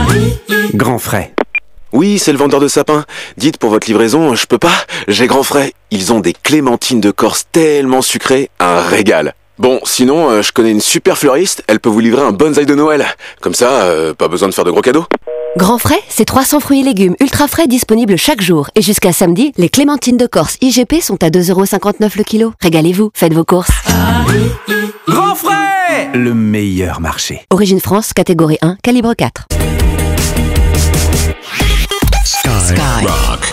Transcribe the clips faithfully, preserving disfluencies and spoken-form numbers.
Grand frais. Oui, c'est le vendeur de sapins. Dites, pour votre livraison, je peux pas, j'ai grand frais. Ils ont des clémentines de Corse tellement sucrées, un régal. Bon, sinon, euh, je connais une super fleuriste, elle peut vous livrer un bonsaï de Noël. Comme ça, euh, pas besoin de faire de gros cadeaux. Grand frais, c'est trois cents fruits et légumes ultra frais disponibles chaque jour. Et jusqu'à samedi, les clémentines de Corse I G P sont à deux euros cinquante-neuf le kilo. Régalez-vous, faites vos courses. Grand frais, le meilleur marché. Origine France, catégorie un, calibre quatre. Sky, Sky. Rock.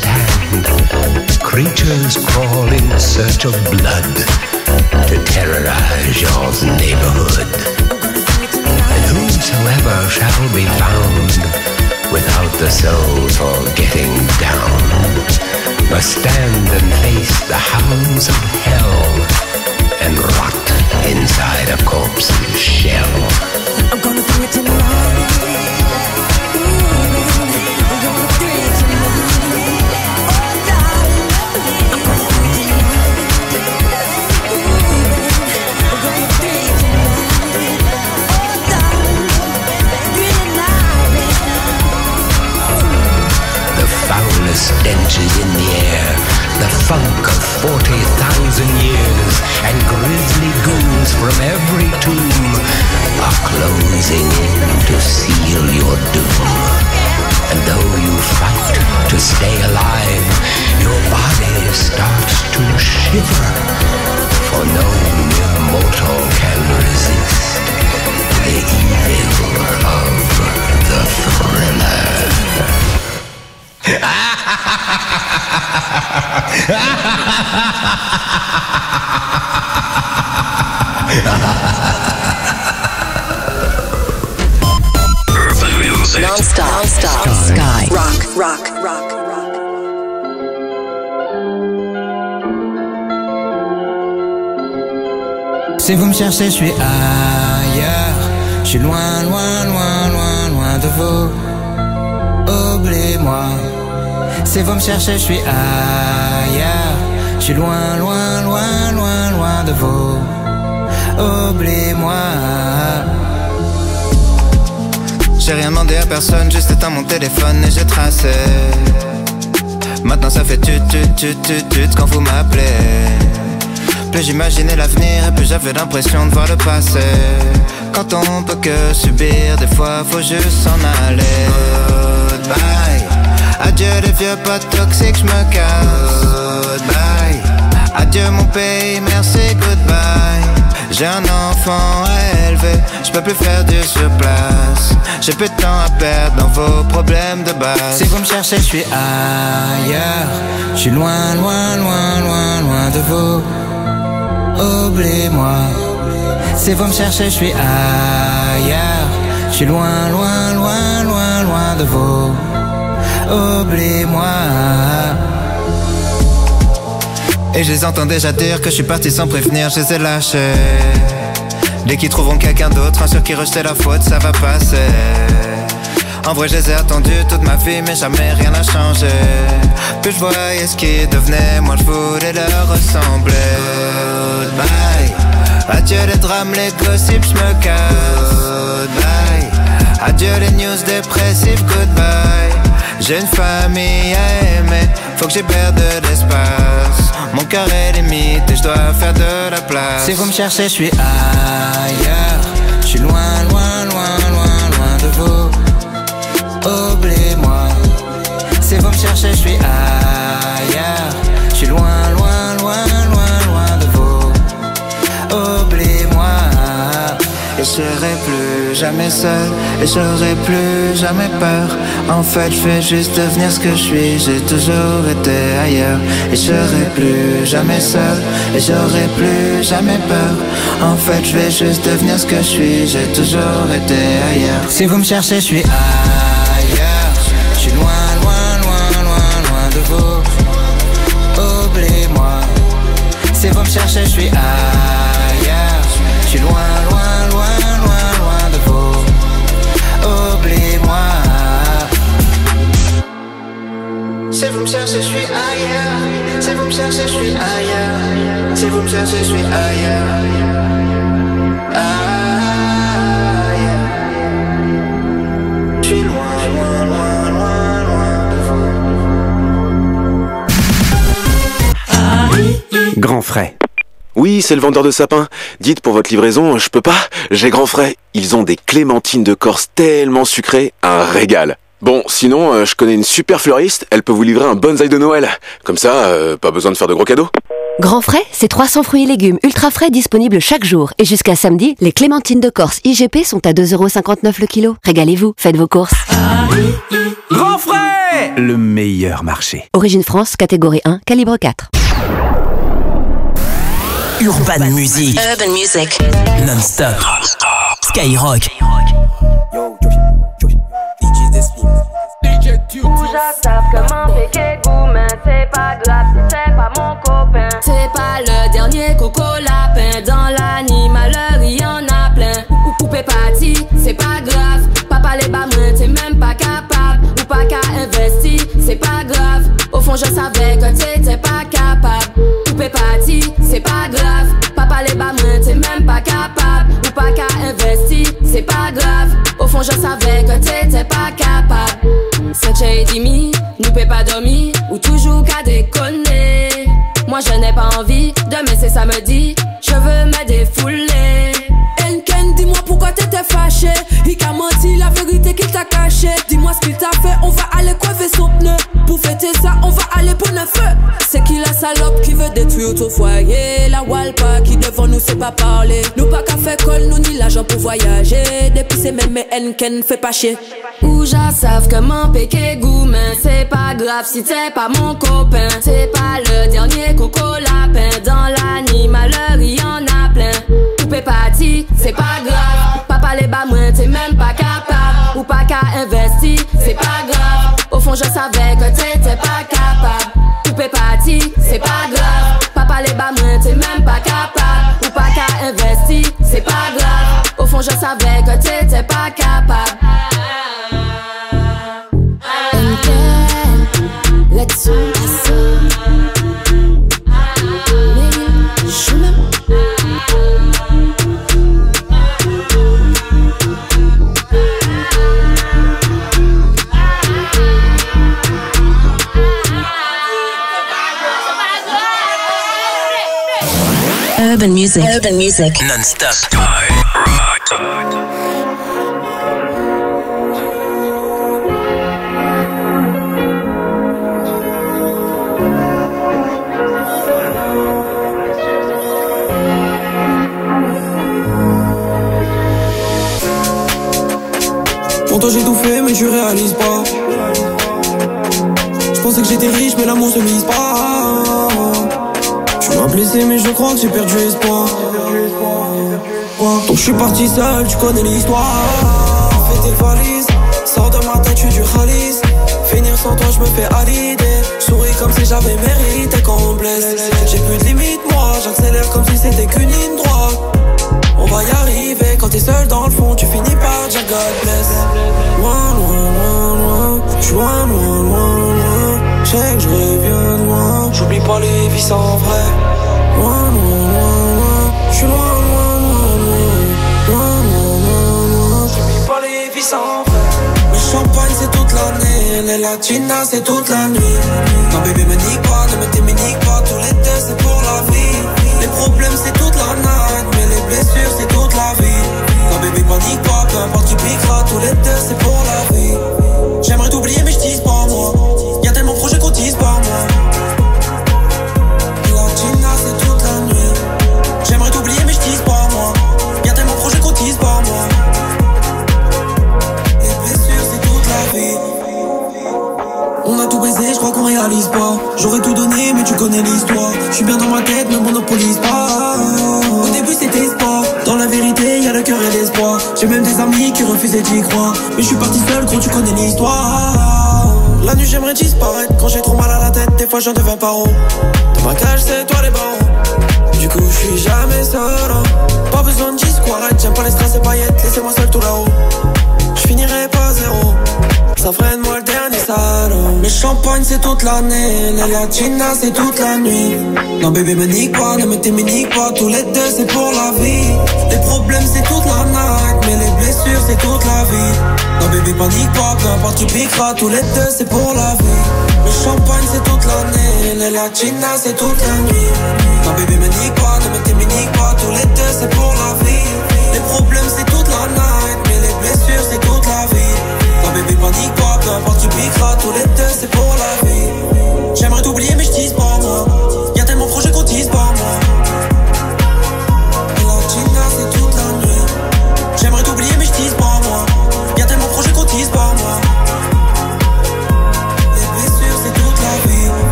at hand. Creatures crawl in search of blood to terrorize your neighborhood. And whosoever shall be found without the soul for getting down must stand and face the hounds of hell and rot inside a corpse's shell. I'm gonna do it tonight. Stench is in the air, the funk of forty thousand years, and grisly ghouls from every tomb are closing in to seal your doom. And though you fight to stay alive, your body starts to shiver, for no mere mortal can resist the evil of the thriller. Non-stop, non-stop, Sky, rock, rock, rock, rock. Si vous me cherchez, je suis ailleurs. Je suis loin, loin, loin, loin, loin de vous. Oubliez-moi. Si vous me cherchez, je suis ailleurs. Je suis loin, loin, loin, loin, loin de vous. Oubliez-moi. J'ai rien demandé à personne, juste éteint mon téléphone et j'ai tracé. Maintenant ça fait tut tut tut tut tut quand vous m'appelez. Plus j'imaginais l'avenir et plus j'avais l'impression de voir le passé. Quand on peut que subir, des fois faut juste s'en aller. Goodbye. Adieu les vieux potes toxiques, j'me casse. Goodbye. Adieu mon pays, merci, goodbye. J'ai un enfant à élever, j'peux plus faire du surplace. J'ai peu de temps à perdre dans vos problèmes de base. Si vous me cherchez, je suis ailleurs. Je suis loin, loin, loin, loin, loin de vous. Oubliez-moi. Si vous me cherchez, je suis ailleurs. Je suis loin, loin, loin, loin, loin de vous. Oubliez-moi. Et je les entends déjà dire que je suis parti sans prévenir, je les ai lâchés. Dès qu'ils trouveront quelqu'un d'autre, un sur qui rejeter la faute, ça va passer. En vrai je les ai attendus toute ma vie, mais jamais rien n'a changé. Plus je voyais ce qu'ils devenaient, moi je voulais leur ressembler. Goodbye. Adieu les drames, les gossips, je me casse. Goodbye. Adieu les news dépressives, goodbye. J'ai une famille à aimer, faut que j'y perde de l'espace. Mon cœur est limite et je dois faire de la place. Si vous me cherchez, je suis ailleurs. Je suis loin, loin, loin, loin, loin de vous. Oubliez-moi. Si vous me cherchez, je suis ailleurs. Je suis loin, loin, loin, loin, loin de vous. Oubliez-moi. Et je serai plus jamais seul, et j'aurai plus jamais peur. En fait je vais juste devenir ce que je suis, j'ai toujours été ailleurs. Et je serai plus jamais seul, et j'aurai plus jamais peur. En fait je vais juste devenir ce que je suis, j'ai toujours été ailleurs. Si vous me cherchez, je suis ailleurs. Je suis loin, loin, loin, loin, loin de vous. Oubliez-moi. Si vous me cherchez, je suis ailleurs. Je suis loin, loin, loin, loin, loin de vous. Oubliez-moi. Si vous me cherchez, je suis ailleurs. Si vous me cherchez, je suis ailleurs. Si vous me cherchez, je suis ailleurs. Ailleurs. Je suis loin, loin, loin, loin, loin de vous. Grand frais. Oui, c'est le vendeur de sapins. Dites pour votre livraison, je peux pas, j'ai grand frais. Ils ont des clémentines de Corse tellement sucrées, un régal. Bon, sinon, euh, je connais une super fleuriste, elle peut vous livrer un bonsaï de Noël. Comme ça, euh, pas besoin de faire de gros cadeaux. Grand frais, c'est trois cents fruits et légumes ultra frais disponibles chaque jour. Et jusqu'à samedi, les clémentines de Corse I G P sont à deux euros cinquante-neuf le kilo. Régalez-vous, faites vos courses. Grand frais, le meilleur marché. Origine France, catégorie un, calibre quatre. Urban Music. Urban Music. Non-stop. Skyrock. Savent comment péquer goût, mais c'est pas grave si c'est pas mon copain. C'est pas le dernier coco lapin. Dans l'animaleur, il y en a plein. Ou poupée party, c'est pas grave. Papa les bas moins, t'es même pas capable. Ou pas qu'à investir, c'est pas grave. Au fond, je savais que t'étais pas capable. Poupée party, c'est pas grave. Papa les bas moins, t'es même pas capable. Ou pas qu'à investir, c'est pas grave. Au fond, je savais que t'étais pas capable. Saint-Chay Dimi, nous peut pas dormir ou toujours qu'à déconner. Moi je n'ai pas envie, demain c'est samedi, je veux me défouler. Enken, dis-moi pourquoi t'étais fâché. Il t'a menti, la vérité qu'il t'a caché. Dis-moi ce qu'il t'a fait, on va aller crever son pneu. Pour fêter ça, on va aller pour neuf feu. C'est qui la salope qui veut détruire ton foyer? La Walpa qui devant nous sait pas parler. Nous pas qu'à faire colle, nous ni l'argent pour voyager. Depuis c'est même mais Enken fait pas chier. Ou j'en savent comment péquer goût, mais c'est pas grave si t'es pas mon copain. C'est pas le dernier coco lapin. Dans l'animaleur, il y en a plein. Poupée party, c'est pas grave. Papa les bas moins, t'es même pas capable. Ou pas qu'à investir, c'est pas grave. Au fond, je savais que t'étais pas capable. Poupée party, c'est pas grave. Papa les bas moins, t'es même pas capable. Ou pas qu'à investir, c'est pas grave. Au fond, je savais que t'étais pas capable. Let's go. Urban Music. Urban Music. Non-stop. Pour toi j'ai tout fait mais tu réalises pas. Je pensais que j'étais riche mais l'amour se mise pas. Tu m'as blessé mais je crois que j'ai perdu espoir. Donc je suis parti seul, tu connais l'histoire. Fais tes valises, sors de ma tête, je suis du Khalis. Finir sans toi je me fais à l'idée. Souris comme si j'avais mérité qu'on me blesse. J'ai plus de limite moi, j'accélère comme si c'était qu'une ligne droite. On va y arriver, quand t'es seul dans le fond, tu finis par dire God bless. Loin, loin, loin, loin, j'suis loin, loin, loin, loin. J'sais que je reviens de loin, j'oublie pas les vies sans vrai. Loin, loin, loin, loin, j'suis loin, loin, loin, loin. Loin, loin, loin, loin, j'oublie pas les vies sans vrai. Le champagne c'est toute l'année, les latinas c'est toute la nuit. Non bébé me nique pas, ne me t'éminique pas, tous les deux c'est pour la vie. Les problèmes c'est toute la night, mais les blessures c'est toute la vie. Non bébé panique pas, peu importe tu piqueras, tous les deux c'est pour la vie. J'aimerais t'oublier mais je tease pas moi. Y'a tellement de projets qu'on tease par moi. Latina c'est toute la nuit. J'aimerais t'oublier mais je tease pas moi. Y'a tellement de projets qu'on tease par moi. Les blessures c'est toute la vie. On a tout baisé, je crois qu'on réalise pas. J'aurais tout donné mais tu connais l'histoire. Je suis bien dans ma tête, ne monopolise pas. Au début c'était sport. Dans la vérité y'a le cœur et l'espoir. J'ai même des amis qui refusaient d'y croire. Mais je suis parti seul quand tu connais l'histoire. La nuit j'aimerais disparaître. Quand j'ai trop mal à la tête, des fois j'en deviens paro. Dans ma cage c'est toi les barreaux. Du coup je suis jamais seul. Pas besoin de discours, arrête. J'aime pas les strass et paillettes, laissez-moi seul tout là-haut. Je finirai pas zéro. Ça freine moi le dernier salaud. Le champagne c'est toute l'année, les latinas c'est toute la nuit. Non bébé me nique pas, ne me t'éminique pas, tous les deux c'est pour la vie. Les problèmes c'est toute la night, mais les blessures c'est toute la vie. Non bébé panique pas, peu importe tu piqueras, tous les deux c'est pour la vie. Le champagne c'est toute l'année, les latinas c'est toute la nuit. Non bébé me nique pas, ne me t'éminique pas, tous les deux c'est pour la vie. Les problèmes c'est toute la night, mais les blessures c'est toute la vie. Non bébé panique pas, peu importe tu piqueras, tous les deux c'est pour la vie. J'aimerais t'oublier mais je tease pas moi. Y'a tellement de projets qu'on tease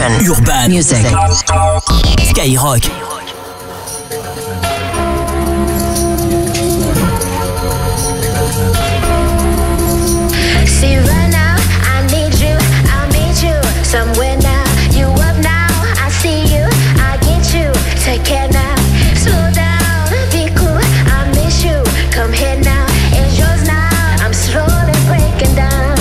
Urban. Urban Music. Skyrock. See right now, I need you, I'll meet you somewhere now. You up now, I see you, I get you. Take care now, slow down, be cool, I miss you. Come here now, it's yours now. I'm slowly breaking down.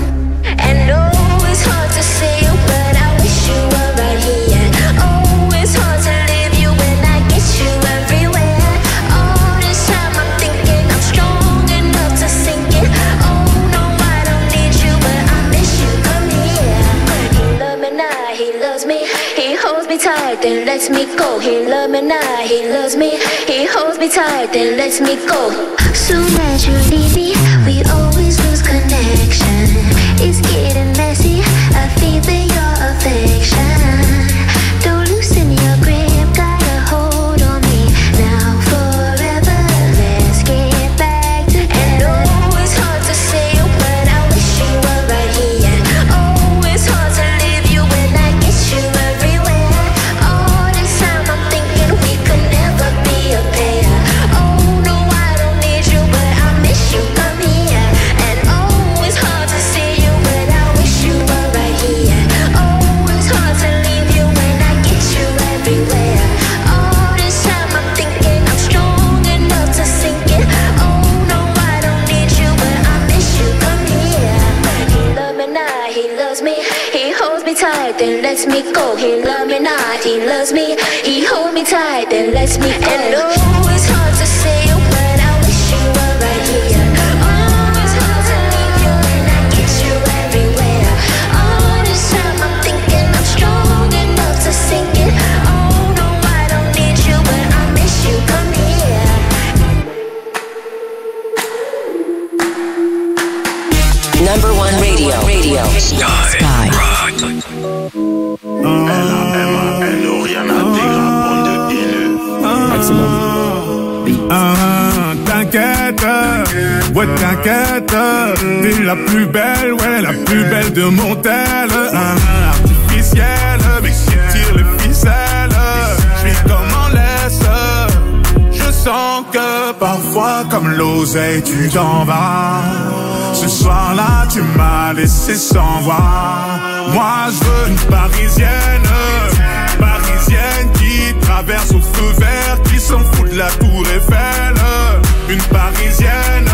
And oh, it's hard to see you, but I wish you were right here. Oh, it's hard to leave you when I get you everywhere. All this time I'm thinking I'm strong enough to sink it. Oh no, I don't need you, but I miss you. Come here. He love me now, he loves me. He holds me tight, then lets me go. He love me now, he loves me. He holds me tight, then lets me go. Soon as you leave me, we always lose connection. It's getting messy, I feel your affection. Don't loosen your grip, got a hold on me. Now forever, let's get back together. And oh, it's hard to say you, but I wish you were right here. Oh, it's hard to leave you when I get you everywhere. All this time I'm thinking we could never be a pair. Oh no, I don't need you, but I miss you. Come here. And oh, it's hard to see you, but I wish you were right here. Oh, it's hard to leave you when I get you everywhere. All this time I'm thinking I'm strong enough to sink it. Oh no, I don't need you, but I miss you. Come here. He love me now, he loves me. He holds me tight, then lets me go. He love me now, he loves me. He holds me tight, then lets me go. And oh, it's hard to say you, but I wish you were right here. Oh, it's hard to leave you when I get you everywhere. All this time I'm thinking I'm strong enough to sink it. Oh no, I don't need you, but I miss you. Come here. Number one radio. Radio. Sky. Ah, t'inquiète, ouais t'inquiète, t'es la plus belle, ouais la plus belle de mon tel. Ah, artificielle, mais qui tire les ficelles, j'suis comme en laisse. Je sens que parfois comme l'oseille tu t'en vas. Ce soir-là tu m'as laissé sans voix. Moi je veux une parisienne, parisienne qui traverse au feu vert, qui s'en fout de la tour Eiffel. Une parisienne,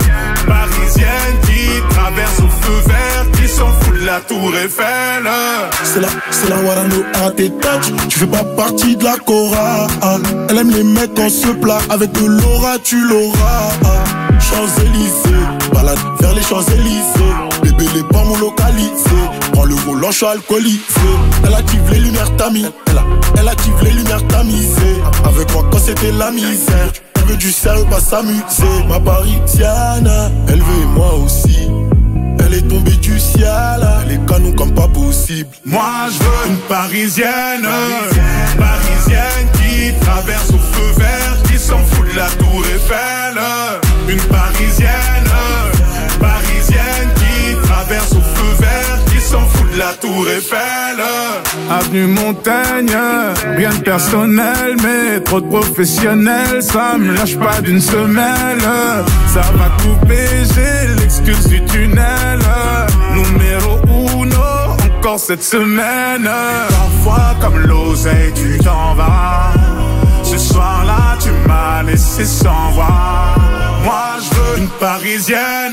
parisienne qui traverse au feu vert, qui s'en fout de la tour Eiffel. C'est la, c'est la Warano à tes touch. Tu fais pas partie de la Cora. Elle aime les mecs en se plat. Avec de l'aura tu l'auras. Champs-Élysées, balade vers les Champs-Élysées. Bébé les pommes localisés. Prends le volant, je suis alcoolisé. Elle active les lumières tamis. Elle, a, elle active les lumières tamisées. Avec moi quand c'était la misère. Elle veut du sérieux, pas s'amuser. Ma parisienne, elle veut moi aussi. Elle est tombée du ciel, les canons comme pas possible. Moi je veux une parisienne, parisienne, parisienne qui traverse au feu vert, qui s'en fout de la tour Eiffel. Une parisienne, parisienne qui traverse au feu vert, qui s'en fout de la tour Eiffel. Avenue Montaigne, rien de personnel, mais trop de professionnels, ça me lâche pas d'une semelle. Ça va couper, j'ai l'excuse du tunnel. Numéro uno, encore cette semaine. Parfois comme l'oseille tu t'en vas. Ce soir-là tu m'as laissé sans voix. Moi je veux une parisienne,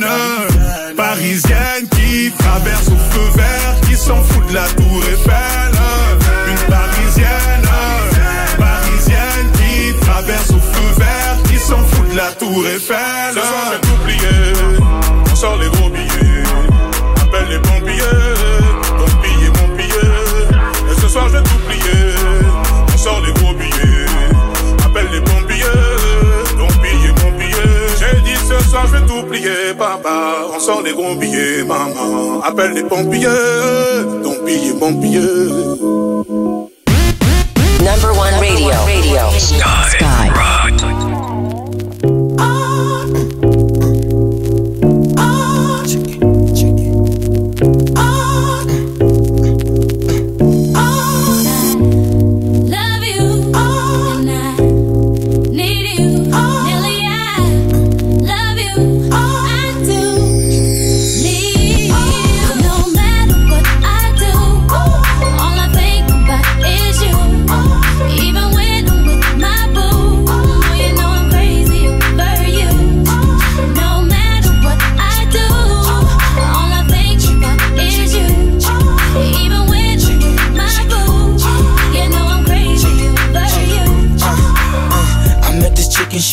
parisienne qui traverse au feu vert, qui s'en fout de la tour Eiffel. Une parisienne, parisienne qui traverse au feu vert, qui s'en fout de la tour Eiffel. Ce soir j'ai tout plié, on sort les gros billets. Appelle les pompiers, donc piller mon billet. Et ce soir j'ai tout plié, on sort les gros billets. Appelle les pompiers, donc piller mon billet. J'ai dit ce soir je vais tout plier, papa. On sort les gros billets, maman. Appelle les pompiers, donc piller mon billet. Number one radio. Radio. Sky. Sky. Rock. Oh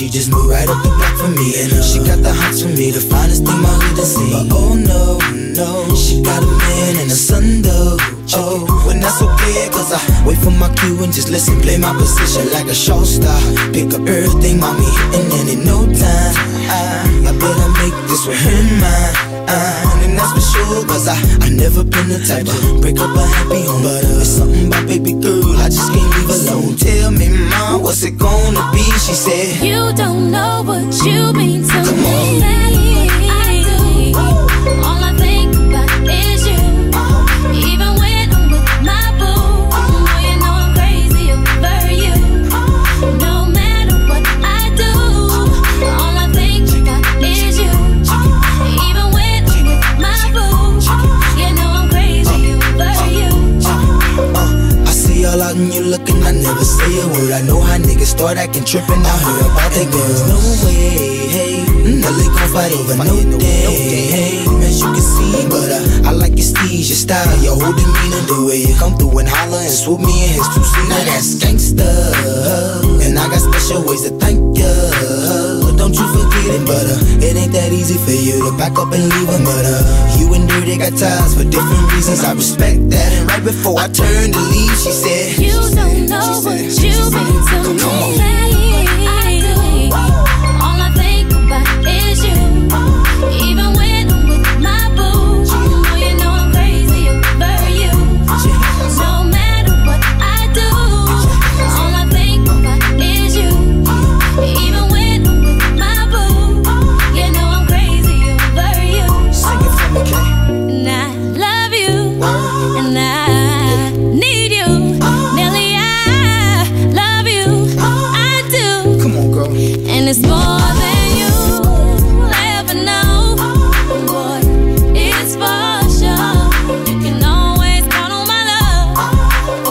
she just moved right up the block for me. And uh, she got the hots for me, the finest thing my hood has seen. But oh no, no, she got a man and a son though. Oh, when that's okay, cause I wait for my cue and just listen, play my position like a show star. Pick up everything, mommy, and then in no time, I, I better make this with her mine. Uh, and that's for sure, cause I, I never been the type to break up a happy home. But uh, it's something about baby girl, I just can't leave alone. Tell me, mom, what's it gonna be? She said, you don't know what you mean to Come me. on. I do. All I think about is you. Even when I'm with my boo, oh, you know I'm crazy over you. No matter what I do, all I think about is you. Even when I'm with my boo, you know I'm crazy over you. Uh, I see all out and you looking, I never say a word. I know how niggas start acting trippin', I heard about they girls. No way, hey, no they gon' fight over no day, hey, as you can see. But uh, I like your steez, your style, your whole demeanor, the way you come through and holler and swoop me in his two seat. Now that's gangsta, and I got special ways to thank ya. Don't you forget it, but uh, it ain't that easy for you to back up and leave him. But uh, you and Dirty got ties for different reasons, I respect that. And right before I turned to leave, she said, you don't know what you mean to Come on. me. I do. All I think about is you. Even when I'm with my boo, oh, you know I'm crazy over you. No matter what I do, all I think about is you. Even when I'm with my boo, you know I'm crazy over you. Sing it for me, Kay. And I love you, and I need you. Nelly, I love you, I do. Come on, girl. And it's more than you ever know. Boy, it's for sure. You can always count on my love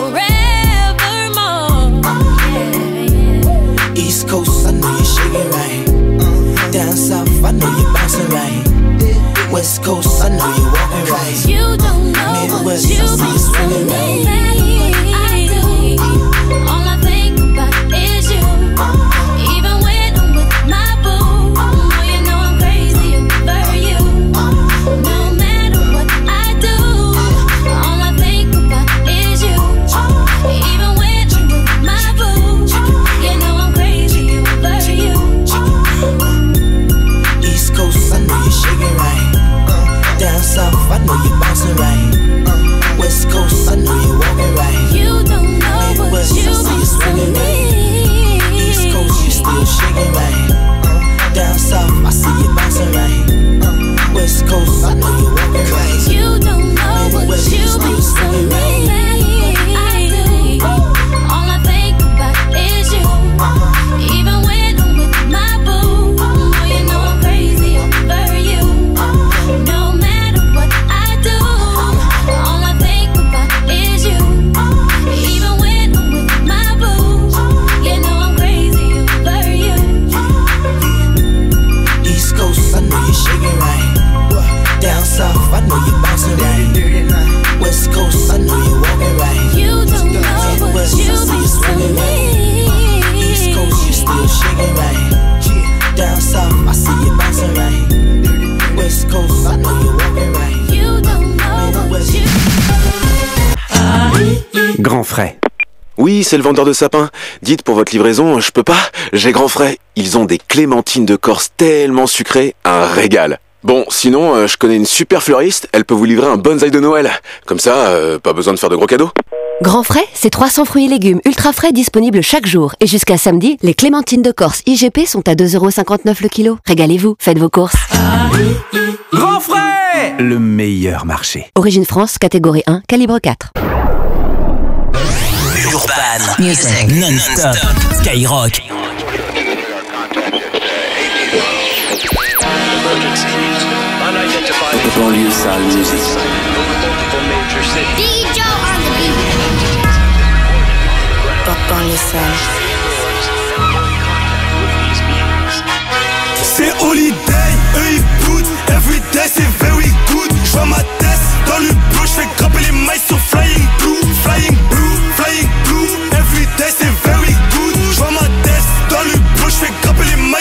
forevermore. Yeah, yeah. East Coast, I know you're shaking right. Down South, I know you're bouncing right. West Coast, I know you're walking right. You don't know Midwest, what you I see you mean swinging to right. me. I do. All I think about is you. Even when I'm with my boo, oh, you know I'm crazy over you. No matter what I do, all I think about is you. Even when I'm with my boo, you know I'm crazy over you. East Coast, I know you're shaking right. Down South, I know you're bouncing right. West Coast, I know you're walking right. You don't know what Midwest, you I see you mean swinging to right. me. East Coast, you still shaking right. Down South, I see you bouncing right. West Coast, I know you're walking right. You don't know what Midwest, you you still mean to swinging me. right. I do. All I think about is you. Even when I'm with my boo, oh, you know I'm crazy over you. No matter what I do, all I think about is you. Even when I'm with my boo, you know I'm crazy over you. East Coast, I know you're shaking right. Down South, I know you're bouncing right. West Coast, I know you're walking right. You don't know what Midwest, you I see you mean to swinging right. East Coast, you still shaking right. Down South, I see you bouncing right. West Coast, I know you're walking right. You don't know what you Grand frais. Oui, c'est le vendeur de sapins. Dites pour votre livraison, je peux pas, j'ai grand frais. Ils ont des clémentines de Corse tellement sucrées, un régal. Bon, sinon, euh, je connais une super fleuriste, elle peut vous livrer un bonsaï de Noël. Comme ça, euh, pas besoin de faire de gros cadeaux. Grand frais, c'est trois cents fruits et légumes ultra frais disponibles chaque jour. Et jusqu'à samedi, les clémentines de Corse I G P sont à deux euros cinquante-neuf le kilo. Régalez-vous, faites vos courses. Grand frais, le meilleur marché. Origine France, catégorie un, calibre quatre. Urban Music non-stop Skyrock. Banlieue sale musique. D J on the beat. Banlieue sale. C'est holiday, eux ils boutent. Everyday c'est very good. J'vois ma tête dans le blue. J'fais grimper les mailles sur Flying Blue. Flying Blue, Flying Blue. Everyday c'est very good. J'vois ma tête dans le blue. J'fais grimper les mailles.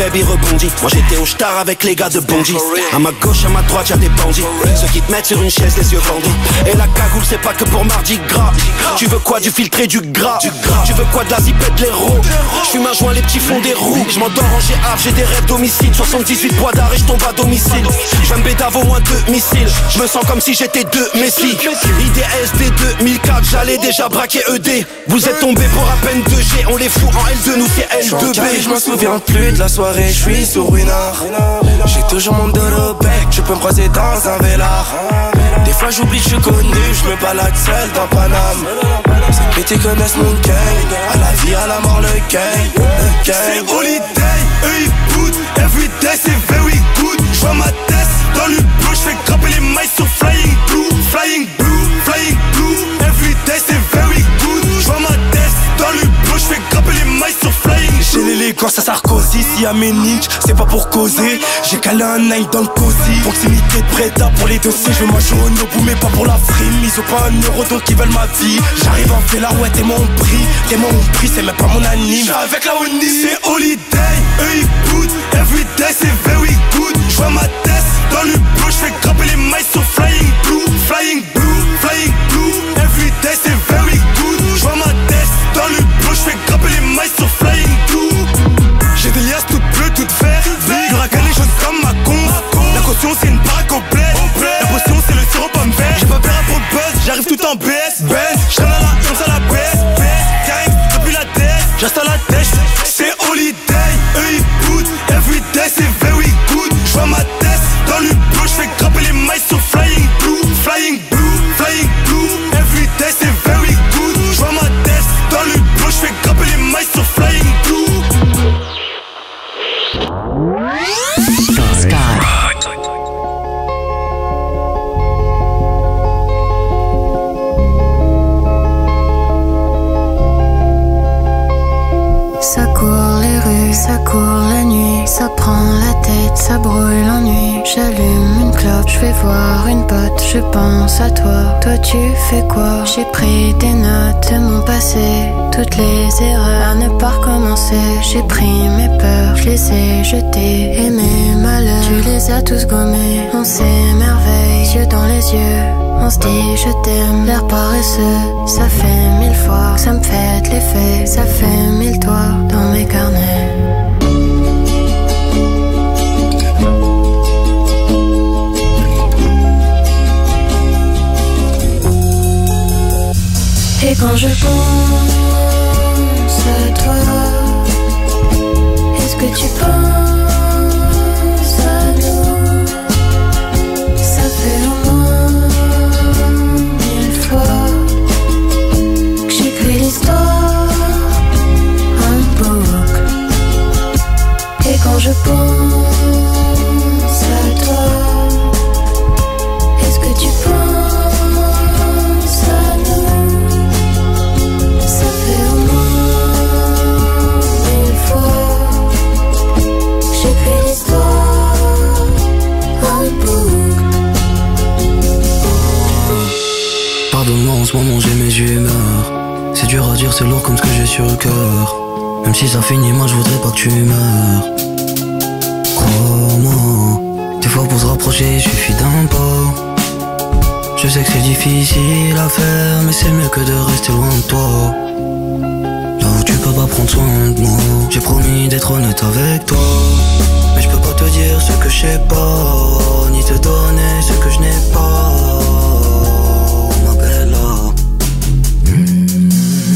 baby rebondit. Moi j'étais au star avec les gars de Bondy. À ma gauche, à ma droite, y'a des bandits. Ceux qui te mettent sur une chaise, les yeux vendus. Et la cagoule, c'est pas que pour Mardi Gras. Tu veux quoi, du filtré, du gras? Tu veux quoi, de la zipette, de l'héros? J'fume un joint, les petits font des roues. J'm'endors en G A F, j'ai des rêves d'homicide. Soixante-dix-huit poids d'arrêt, j'tombe à domicile. J'aime bédave au moins deux missiles. J'me sens comme si j'étais deux Messi. I D S D deux mille quatre, j'allais déjà braquer E D. Vous êtes tombés pour à peine deux G. On les fout en L deux, nous c'est L deux B. Je me souviens plus de la soirée, je suis sous une heure. J'ai toujours mon dos au bec, tu peux me croiser dans un vélard. Des fois j'oublie que je suis connu, je me balade seul dans Paname. Ces petits connaissent mon gang, à la vie, à la mort, le gang, le gang. C'est holiday, eux ils boutent, everyday c'est very good. J'vois ma tête dans le bleu, j'fais grimper les mailles sur flying blue, flying blue, flying blue. Everyday c'est very good, j'vois ma tête dans le bleu, j'fais grimper les mailles sur flying blue. J'ai l'élégance à Sarkozy, si y'a mes ninjas, c'est pas pour causer. J'ai calé un nine dans le cosy. Proximité de Preda pour les dossiers, je veux manger au Nobu mais pas pour la frime. Ils ont pas un euro donc ils veulent ma vie. J'arrive en fait là, ouais t'es mon prix. T'es mon prix, c'est même pas mon anime. J'suis avec la Oni, c'est holiday, eux ils boutent, everyday c'est very good. J'vois ma tête dans le bleu, j'fais grimper les mailles sur flying blue, flying blue, flying blue. Everyday c'est very good. J'vois ma tête dans le bleu, j'fais grimper les mailles sur flying blue. J'ai des liasses toutes bleues, toutes vertes. L'huracan les choses comme ma con. La caution c'est une baraque complète. La potion c'est le sirop pomme vert. J'ai pas peur pour le buzz, j'arrive tout en B S. J'traîne à la comme ça la baisse. Gang, depuis la tête, j'installe la tête. C'est holiday, eux ils boutent. Everyday c'est very good. J'vois ma tête dans le bleu, j'fais grimper les mailles sur flying blue, flying blue, flying blue. Everyday c'est very good. J'vois ma tête dans le bleu, j'fais grimper les mailles sur flying blue. Sky. Ça court les rues, ça court la nuit, ça prend la tête, ça brûle l'ennui. J'allume une clope, je vais voir une pote, je pense à toi. Toi tu fais quoi? J'ai pris des notes de mon passé, toutes les erreurs à ne pas recommencer. J'ai pris mes peurs, je les ai jetées, et mes malheurs, tu les as tous gommés. On s'émerveille, yeux dans les yeux, on se dit je t'aime, l'air paresseux. Ça fait mille fois que ça me fait de l'effet, ça fait mille toits dans mes carnets. Et quand je pense à toi, est-ce que tu penses à nous? Ça fait au moins mille fois que j'écris l'histoire en boucle. Et quand je pense à toi, est-ce que tu penses à nous? Ça fait au moins mille fois que j'écris l'histoire en boucle. Pardonne-moi, en ce moment j'ai mes humeurs. C'est dur à dire, c'est lourd comme ce que j'ai sur le cœur. Même si ça finit, moi je voudrais pas que tu meurs. Crois-moi, des fois pour se rapprocher, il suffit d'un pas. Je sais que c'est difficile à faire, mais c'est mieux que de rester loin de toi. Là où tu peux pas prendre soin de moi. J'ai promis d'être honnête avec toi, mais je peux pas te dire ce que je sais pas, ni te donner ce que je n'ai pas. Ma bella. Mmh.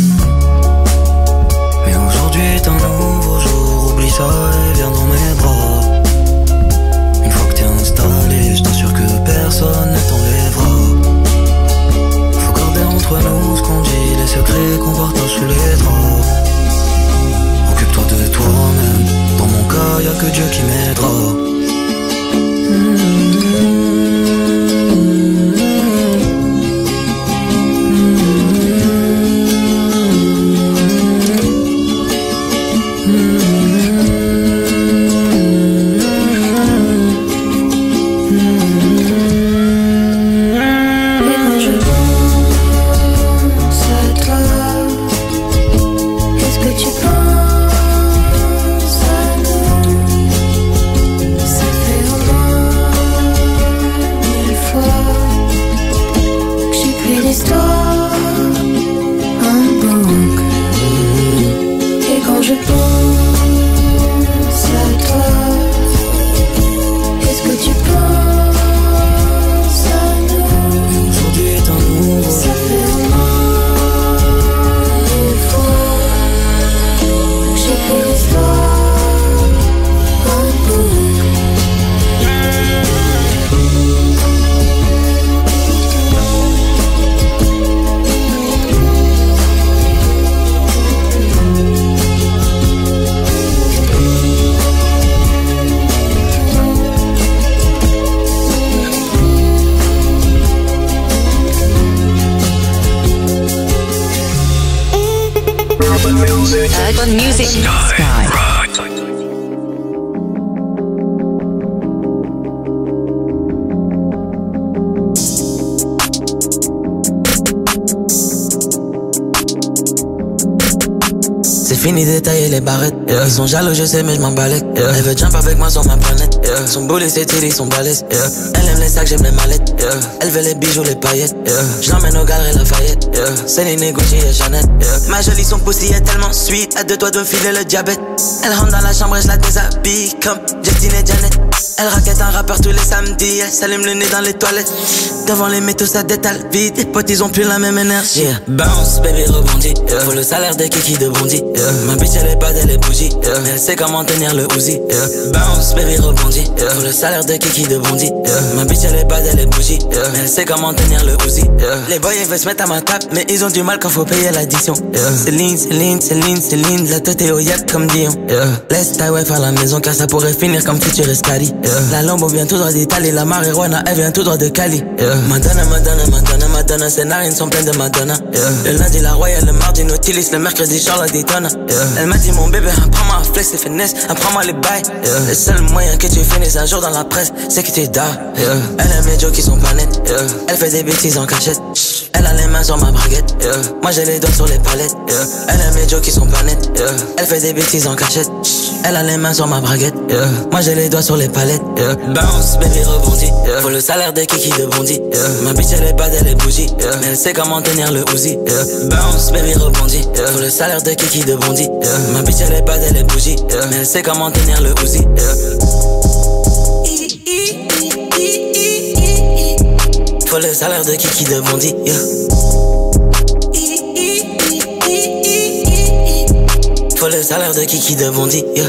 Mais aujourd'hui est un nouveau jour, oublie ça et viens dans mes bras. Une fois que t'es installé, je t'assure que personne ne t'enlèvera. Faut garder entre nous ce qu'on dit, les secrets qu'on partage sous les draps. Occupe-toi de toi-même, dans mon cas y'a que Dieu qui m'aidera. Mmh. Urban Music. Sky. C'est fini d'étailler les barrettes, yeah. Ils sont jaloux, je sais, mais je m'en balèque, yeah. Elle veut jump avec moi sur ma planète, yeah. Son boulet, ses titties, son balèze, yeah. Elle aime les sacs, j'aime les mallettes, yeah. Elle veut les bijoux, les paillettes, yeah. Je l'emmène au galeries Lafayette, yeah. Céline, Gucci et Chanel, yeah. Ma jolie, son pussy est tellement sweet, à deux doigts de me filer le diabète. Elle rentre dans la chambre et je la déshabille comme Justine et Janet. Elle raquette un rappeur tous les samedis, elle s'allume le nez dans les toilettes. Devant les métaux, ça détale vite, les potes, ils ont plus la même énergie, yeah. Bounce, baby, rebondit, yeah. Faut le salaire de Kiki de Bondy, yeah. Ma bitch elle est bad, elle est bougie, yeah. Mais elle sait comment tenir le Uzi, yeah. Bounce, baby, rebondit, yeah. Faut le salaire de Kiki de Bondy, yeah. Ma bitch elle est bad, elle est bougie, yeah. Mais elle sait comment tenir le Uzi, yeah. Les boys ils veulent se mettre à ma table, mais ils ont du mal quand faut payer l'addition, yeah. Céline, Céline, Céline, Céline, la tête est au yak comme Dion, yeah. Laisse ta wife à la maison car ça pourrait finir comme Futurist Cali, yeah. La Lambo vient tout droit d'Italie, la marijuana elle vient tout droit de Cali, yeah. Madonna, Madonna, Madonna, Madonna, ses narines sont pleines de Madonna, yeah. Le lundi la Royale, le mardi Nautilus, le mercredi Charlotte Daytona, yeah. Elle m'a dit mon bébé, apprends-moi à flex et finesse, apprends-moi les bails, yeah. Le seul moyen que tu finisses un jour dans la presse, c'est que tu dors, yeah. Elle aime les jokes qui sont pas nets, yeah. Elle fait des bêtises en cachette, elle a les mains sur ma braguette, yeah. Moi j'ai les doigts sur les palettes, yeah. Elle aime les jokes qui sont pas nets, yeah. Elle fait des bêtises en cachette, elle a les mains sur ma braguette, yeah. Moi j'ai les doigts sur les palettes, yeah. Bounce, baby, rebondit, yeah. Faut le salaire de Kiki de Bondy, yeah. Ma bitch elle est bad, elle est bougie, yeah. Mais elle sait comment tenir le Uzi, yeah. Bounce, baby, rebondit, yeah. Faut le salaire de Kiki de Bondy, yeah. Ma bitch elle est bad, elle est bougie, yeah. Mais elle sait comment tenir le Uzi, yeah. Faut le salaire de Kiki de Bondy, yeah. Faut le salaire de Kiki de Bondy, yeah.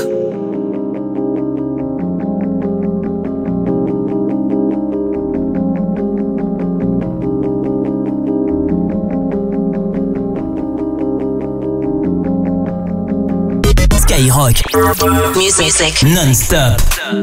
Skyrock. Music. Non-stop.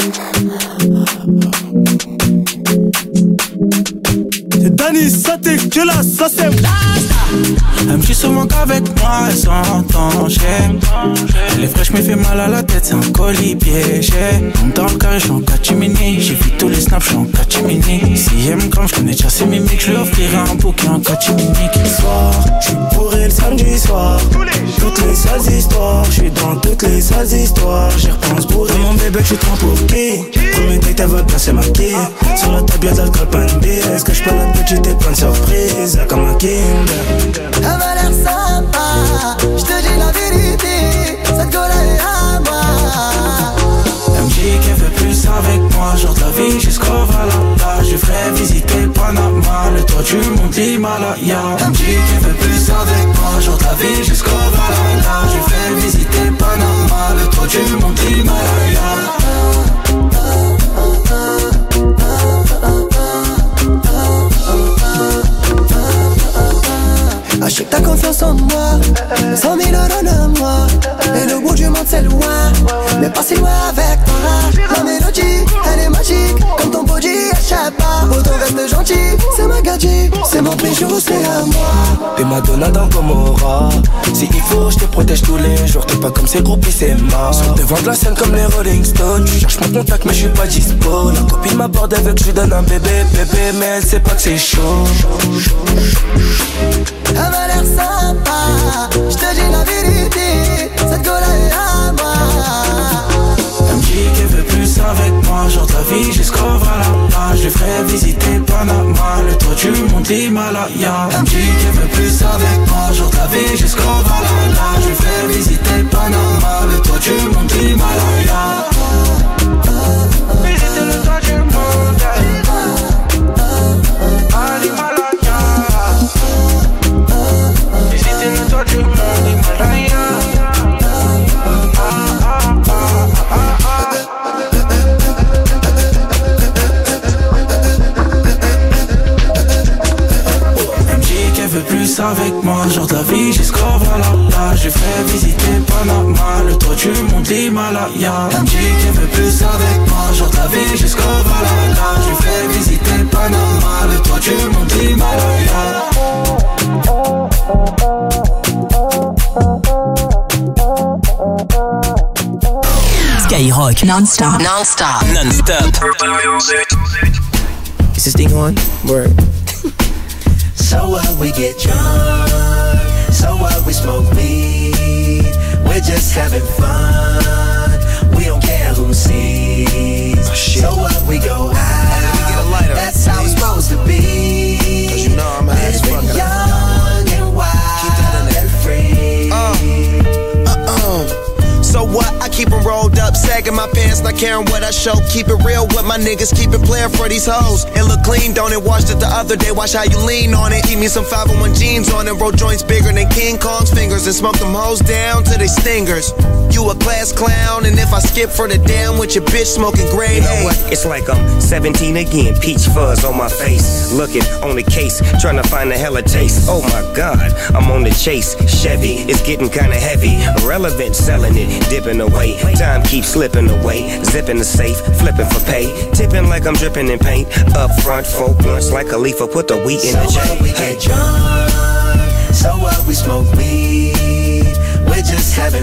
C'est Danny, ça t'es que là, ça c'est elle me dit souvent qu'avec moi elle s'entend, j'aime. Elle est fraîche mais fait mal à la tête, c'est un colis piégé. Donc dans le carré, j'suis en catimini. J'ai vu tous les snaps, j'suis en catimini. Si elle me crame, j'connais déjà ses mimiques. J'lui offrirai un bouquet en catimini. Le soir, j'suis bourré le samedi soir. Toutes les sales histoires, j'suis dans toutes les sales histoires. J'y repense bourré, mon bébé j'suis trop pour qui. Premier date, elle veut placer ma quille. Sur la table y'a de l'alcool, pas une bise. Est-ce que j'peux la petite et plein de surprises comme un Kinder. Elle m'a l'air sympa, je te dis la vérité, cette gueule est à moi. Elle me dit qu'elle veut plus avec moi, genre de la vie jusqu'au Valhalla. Je ferai visiter Panama, le toit du monde Himalaya. Elle me dit qu'elle veut plus avec moi, genre de la vie jusqu'au Valhalla. Je ferai visiter Panama, le toit du monde Himalaya. Achète ta confiance en moi, cent mille euros de moi. Et le bout du monde c'est loin, mais pas si loin avec toi. La mélodie, elle est magique, comme ton body, échappe pas. Autant reste gentil, c'est ma gadget, c'est mon bijou, c'est à moi. T'es Madonna dans Gomorrah. Si il faut, je te protège tous les jours. T'es pas comme ces groupies, c'est mort. Sur devant de la scène comme les Rolling Stones. Tu cherches mon contact, mais je suis pas dispo. La copine m'aborde avec, je lui donne un bébé, bébé, mais elle sait pas que c'est chaud. Elle m'a l'air sympa, je te dis la vérité, cette gueule est à moi. Elle me dit qu'elle veut plus avec moi, genre de la vie jusqu'au Valhalla. Je lui ferai visiter Panama, le toit du monde Himalaya. Elle me dit qu'elle veut plus avec moi, genre de la vie jusqu'au Valhalla. Je lui ferai visiter Panama, le toit du monde Himalaya. Visiter le toit du monde à l'Himalaya. Visiter le toit du monde Himalaya. Plus avec moi, genre de la vie jusqu'au Valhalla. Je ferai visiter Panama, le toit du monde Himalaya. Elle me dit qu'elle veut plus avec moi, genre de la vie jusqu'au Valhalla. Je ferai visiter Panama, le toit du monde Himalaya. Skyrock. Non-stop. Non-stop. Non-stop. Is this thing on? Word. So what, we get drunk. So what, we smoke weed. We're just having fun. We don't care who sees. Oh, so what, we go out. That's how it's supposed to be. Cause you know I'm high as fuck. Young and wild and free. Uh, uh-uh. So what? I keep them rolled up, sagging my pants, not caring what I show. Keep it real with my niggas, keep it playing for these hoes. It look clean, don't it? Washed it the other day, watch how you lean on it. Keep me some five oh one jeans on and roll joints bigger than King Kong's fingers. And smoke them hoes down to they stingers. You a class clown, and if I skip for the damn with your bitch smoking grade You know what? It's like I'm seventeen again, peach fuzz on my face. Looking on the case, trying to find a hella taste. Oh my God, I'm on the chase. Chevy, it's getting kinda heavy. Irrelevant, selling it, dipping away. Time keeps slipping away. Zipping the safe, flipping for pay. Tipping like I'm dripping in paint. Up front, four blunts like a leaf, put the wheat in so the what, J. we Hey. get drunk. So what, we smoke weed. We're just having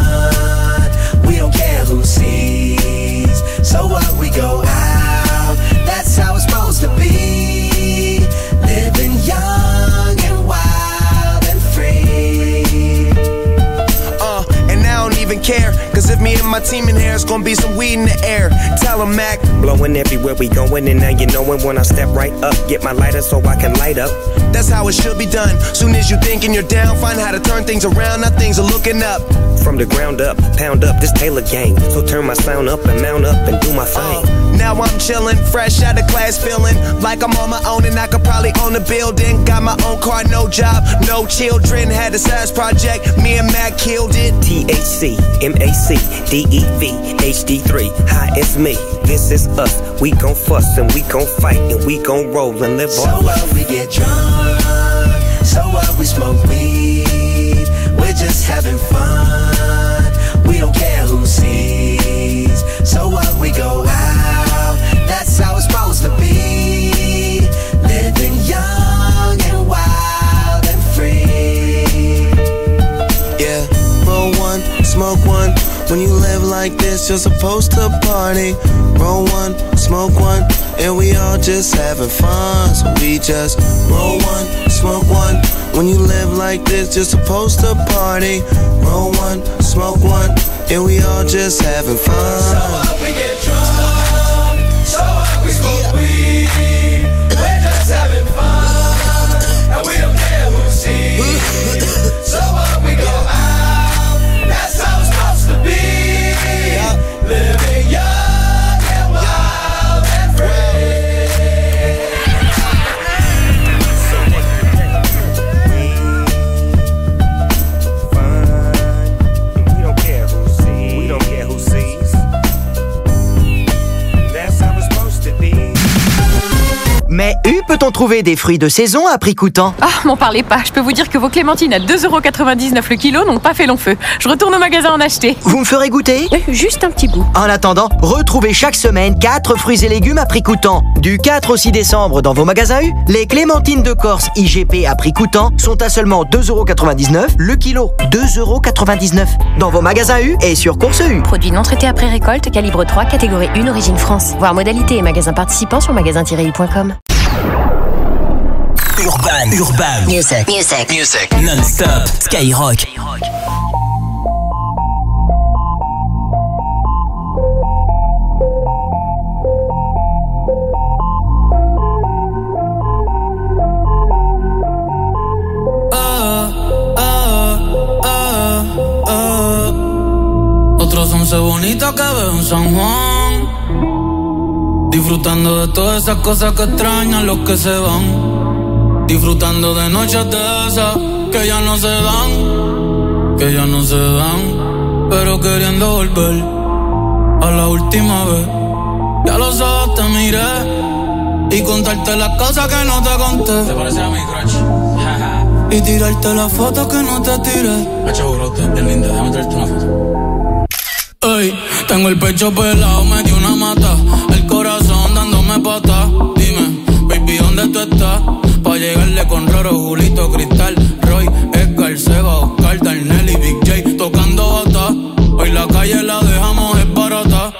fun. We don't care who sees. So what, we go out. That's how it's supposed to be. Living young and wild and free. Uh, and I don't even care. Cause if me and my team in here, it's gonna be some weed in the air. Tell 'em, Mac. Blowing everywhere we going, and now you knowin' when I step right up. Get my lighter so I can light up. That's how it should be done. Soon as you thinking you're down, find how to turn things around. Now things are looking up. From the ground up, pound up this Taylor gang. So turn my sound up and mount up and do my thing. Uh, now I'm chillin', fresh out of class, feeling like I'm on my own and I could probably own a building. Got my own car, no job, no children. Had a size project, me and Mac killed it. T H C, M A C, D E V, H D three. Hi, it's me. This is us. We gon' fuss and we gon' fight and we gon' roll and live So on. what, we get drunk. So what, we smoke weed. We're just having fun. We don't care who sees. So what, we go out. That's how it's supposed to be. Living young and wild and free. Yeah, roll one, smoke one. When you live like this, you're supposed to party. Roll one, smoke one, and we all just having fun. So we just roll one, smoke one. When you live like this, you're supposed to party. Roll one, smoke one, and we all just having fun. So what, we get drunk. So what, we smoke weed. We're just having fun, and we don't care who sees. So what, we go out. That's how it's supposed to be. Living young and wild and free. We don't care who sees. We don't care who sees. That's how it's supposed to be. Mais où peut-on trouver des fruits de saison à prix coûtant? Ah, m'en parlez pas. Je peux vous dire que vos clémentines à deux euros quatre-vingt-dix-neuf le kilo n'ont pas fait long feu. Je retourne au magasin en acheter. Vous me ferez goûter? Euh, juste un petit bout. En attendant, retrouvez chaque semaine quatre fruits et légumes à prix coûtant. Du quatre au six décembre dans vos magasins U, les clémentines de Corse I G P à prix coûtant sont à seulement deux euros quatre-vingt-dix-neuf le kilo. deux euros quatre-vingt-dix-neuf dans vos magasins U et sur Course U. Produit non traité après récolte, calibre trois, catégorie un, origine France. Voir modalité et magasins participants sur magasin tiret u point com. Urban, Urban. Music. Music. Music. Non-stop. Skyrock. Otros once bonitos que veo en San Juan, disfrutando de todas esas cosas que extrañan los que se van, disfrutando de noches de esas que ya no se dan, que ya no se dan, pero queriendo volver a la última vez. Ya los ojos te miré y contarte las cosas que no te conté. ¿Te parece a mi crush? Y tirarte las fotos que no te tiré. Hacho, brote, bien linda, déjame traerte una foto. Ey, tengo el pecho pelado, me dio una mata, el corazón dándome pata. Dime, baby, ¿dónde tú estás? Pa' llegarle con Roro, Julito, Cristal, Roy, Edgar, Seba, Oscar, Darnell y Big J tocando bata. Hoy la calle la dejamos es barata.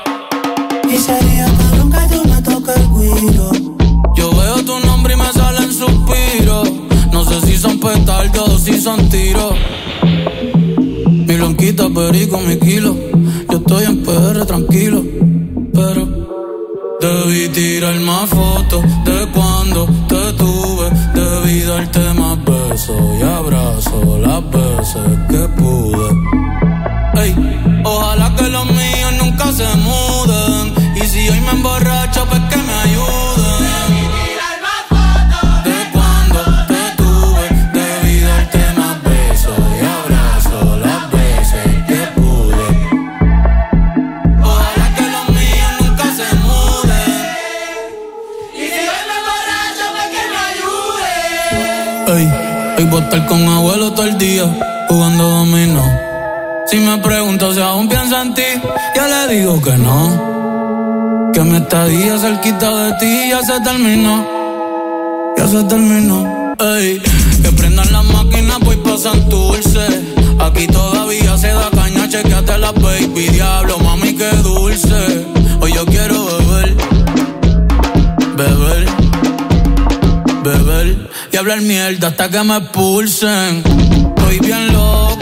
son tiros. Mi blanquita, perico, mi kilo. Yo estoy en P R tranquilo, pero debí tirar más fotos de cuando te tuve. Debí darte más besos y abrazos las veces que pude. Ey, ojalá que los míos nunca se muden. Y si hoy me emborracho, pues que me ayuden. Debí tirar más fotos de cuando te tuve. Debí darte más besos y abrazos las veces que pude. Ojalá que los míos nunca se muden. Y si hoy me emborracho, pues que me ayuden. Ey, hoy voy a estar con abuelo todo el día jugando dominó. Si me pregunto si aún pienso en ti, yo le digo que no. Que mi estadía cerquita de ti ya se terminó. Ya se terminó. Ey, que prendan las máquinas, pues pasan dulce. Aquí todavía se da caña, chequeate la baby. Diablo, mami, qué dulce. Hoy yo quiero beber, beber, beber y hablar mierda hasta que me expulsen. Estoy bien loco.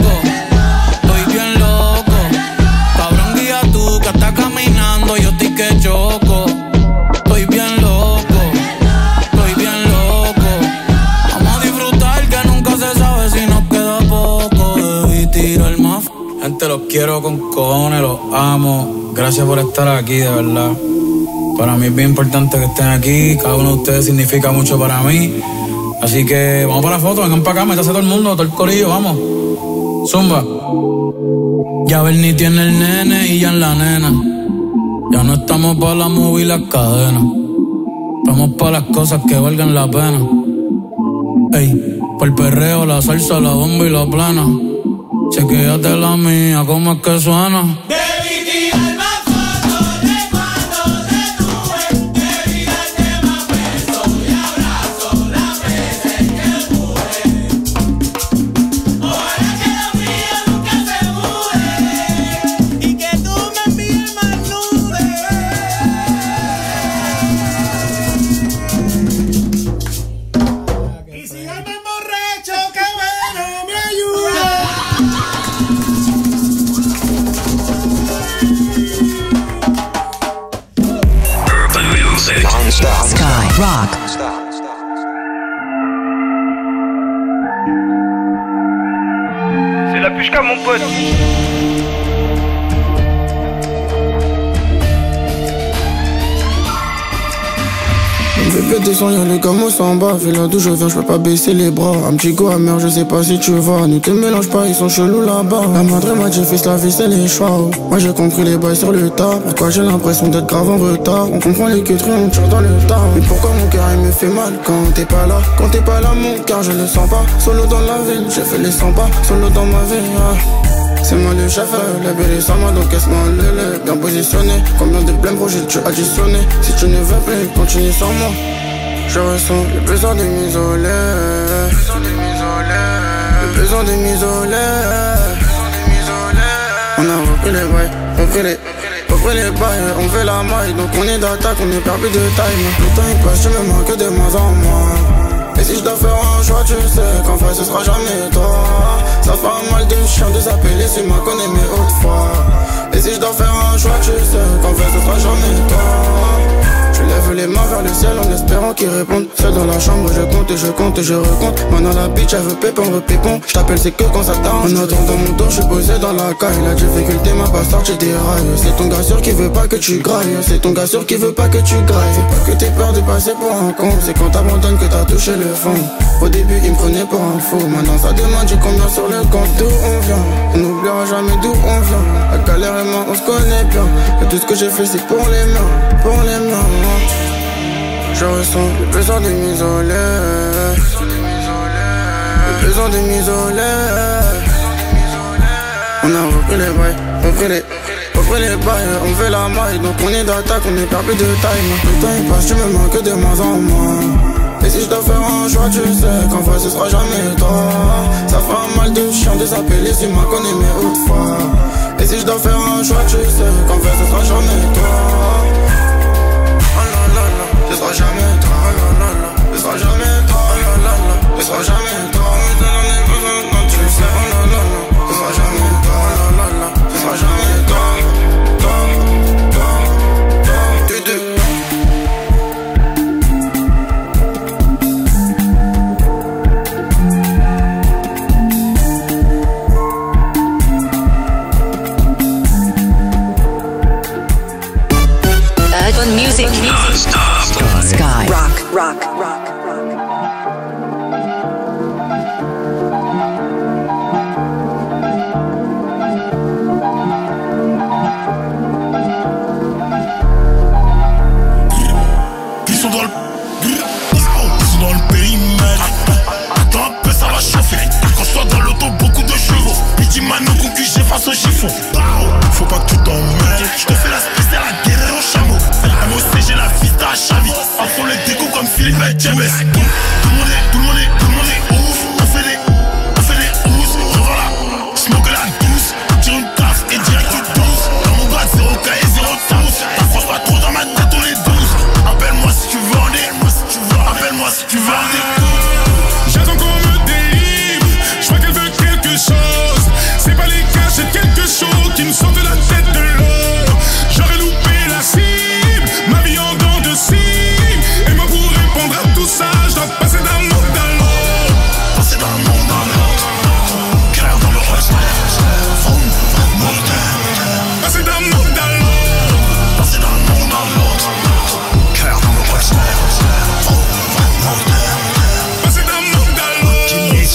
Que está caminando, yo estoy que choco. Estoy bien loco, estoy bien loco. Vamos a disfrutar que nunca se sabe si nos queda poco. Debí tirar más. Gente, los quiero con cojones, los amo. Gracias por estar aquí, de verdad. Para mí es bien importante que estén aquí. Cada uno de ustedes significa mucho para mí. Así que vamos para la foto, vengan para acá, métase todo el mundo, todo el corillo, vamos. Zumba. Ya Bernie tiene el nene y ya en la nena. Ya no estamos pa' la movie y las cadenas. Estamos pa' las cosas que valgan la pena. Ey, por el perreo, la salsa, la bomba y la plana. Chequéate la mía, ¿cómo es que suena? Debí tirar más fotos de cuando te tuve. Debí darte más besos y abrazos las veces que pude. Ojalá que los míos nunca se muden y que tú me envíes más nudes. Y si hoy me emborracho, qué bueno me ayuda. Sky Rock. C'est la pushka, mon pote. Bébé descend, y'a les gamos en bas. Fais là d'où je viens, j'peux pas baisser les bras. Un petit go amer, je sais pas si tu vois. Ne te mélange pas, ils sont chelous là-bas. La madre m'a dit fils, la vie c'est les choix. Moi j'ai compris les bails sur le tas. Pourquoi j'ai l'impression d'être grave en retard? On comprend les queuteries, on tire dans le tas. Mais pourquoi mon cœur il me fait mal quand t'es pas là? Quand t'es pas là mon cœur je le sens pas. Solo dans la ville, j'ai fait les cent pas. Solo dans ma vie, ah. C'est moi le chef, la belle est sans moi, donc casse-moi le lait. Bien positionné, combien de blèmes projets tu additionné? Si tu ne veux plus, continue sans moi. Je ressens le besoin de m'isoler. Le besoin de m'isoler. Le besoin de m'isoler. On a repris les bails, repris les, repris les bails. On fait la maille, donc on est d'attaque, on est perdu de taille. Mais le temps il passe, tu me manques de moins en moins. Et si je dois faire un choix, tu sais qu'en fait ce sera jamais toi. Ça fait mal de chien de s'appeler si m'a connais mais autrefois. Et si je dois faire un choix, tu sais qu'en fait ce sera jamais toi. Je lève les mains vers le ciel en espérant qu'ils répondent. Seul dans la chambre, je compte et je compte et je recompte. Maintenant la bitch, elle veut pépon, repépon. Je t'appelle, c'est que quand ça t'arrange. En attendant mon dos, je suis posé dans la caille. La difficulté m'a pas sorti des rails. C'est ton gars sûr qui veut pas que tu grailles. C'est ton gars sûr qui veut pas que tu grailles. C'est pas que t'aies peur de passer pour un con. C'est quand t'abandonnes que t'as touché le fond. Au début, il me prenait pour un fou. Maintenant ça demande du combien sur le compte. D'où on vient, on n'oubliera jamais d'où on vient. La galère et moi, on se connaît bien. Et tout ce que j'ai fait, c'est pour les mains, pour les mains. Je ressens le besoin de m'isoler. Le besoin de m'isoler. On a repris les bails, repris les, repris les bails. On fait la maille, donc on est d'attaque, on est perdu de taille. Le temps il passe, tu me manques de moins en moins. Et si je dois faire un choix, tu sais qu'en vrai ce sera jamais toi. Ça fera mal de chien de s'appeler si m'a connais mais autrefois. Et si je dois faire un choix, tu sais qu'en vrai ce sera jamais toi. Ce sera jamais toi, ce sera jamais toi, ce sera jamais toi.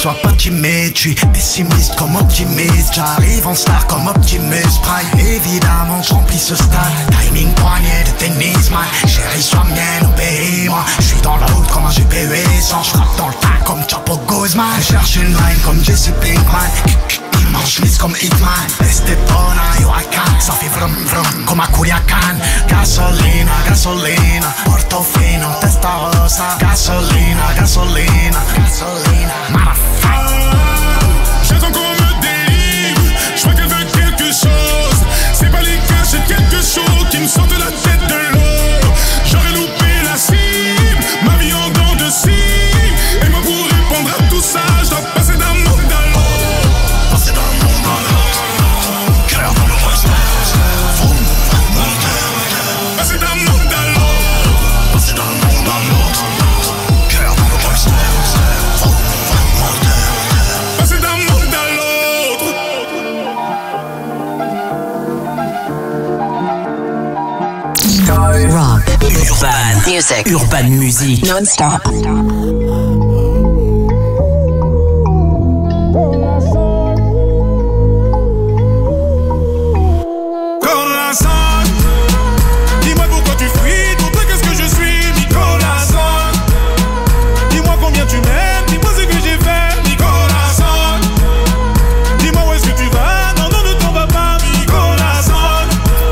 sois pas timide, je suis pessimiste comme optimiste. J'arrive en star comme Optimus Prime. Évidemment, j'remplis ce stade. Timing poignet de tennis, man. Chérie, sois mienne, obéis-moi. Je suis dans la route comme un G P huit cents. J'frappe dans le tas comme Chapo Guzman. Cherche une line comme Jesse Pinkman. Dimanche, chemise comme Hitman. Estetona, yo I can. Ça fait vrum vrum comme à Culiacan. Gasolina, gasolina. Portofino, testa rosa. Gasolina, gasolina, gasolina. Motherfucker. J'attends qu'on me délivre. J'vois qu'elle veut quelque chose. C'est pas les gars, j'ai quelque chose qui me sort de la tête de l'eau. J'aurais loupé la cible. Ma vie en dents de scie. Et moi pour répondre à tout ça, je dois passer d'un monde à l'autre. Passer d'un monde à l'autre. Cœur dans le reste. Passer d'un monde à l'autre. Passer d'un monde à l'autre. Cœur dans le reste. Passer d'un monde à l'autre. Rock, Urban Music, Urban Music, non-stop. Dis-moi pourquoi tu fuis, pour toi qu'est-ce que je suis, Nicolas Son. Dis-moi combien tu m'aimes, dis-moi ce que j'ai fait, Nicolas Son. Dis-moi où est-ce que tu vas, non, non, ne t'en vas pas, Nicolas Son.